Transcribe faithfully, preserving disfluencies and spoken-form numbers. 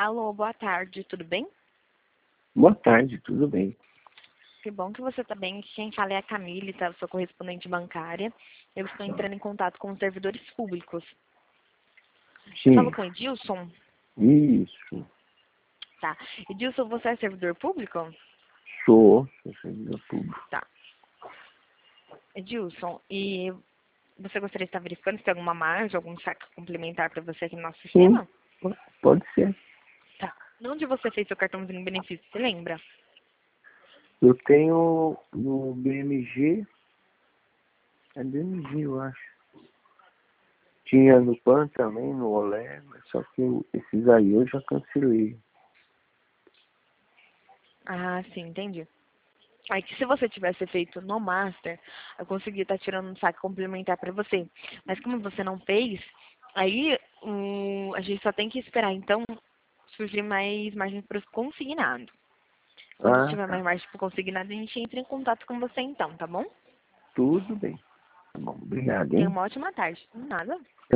Alô, boa tarde, tudo bem? Boa tarde, tudo bem? Que bom que você está bem. Quem fala é a Camille, tá? Eu sou correspondente bancária. Eu estou entrando em contato com os servidores públicos. Eu falo Sim, com o Edilson? isso. Tá. Edilson, você é servidor público? Sou, sou servidor público. Tá. Edilson, e você gostaria de estar verificando se tem alguma margem, algum saque complementar para você aqui no nosso Sim, sistema? pode ser. Tá. Onde você fez seu cartãozinho de benefício, você lembra? Eu tenho no B M G, é B M G eu acho. Tinha no PAN também, no Olé, mas só que eu- esses aí eu já cancelei. Ah, sim, entendi. Aí que se você tivesse feito no Master, eu conseguia estar tirando um saque complementar para você. Mas como você não fez, aí hum, a gente só tem que esperar, então, surgir mais margem para o consignado. Quando Ah, tiver mais tá. margem para o consignado, a gente entra em contato com você então, tá bom? Tudo bem. Tá bom, obrigado, Tenha hein? uma ótima tarde. Nada.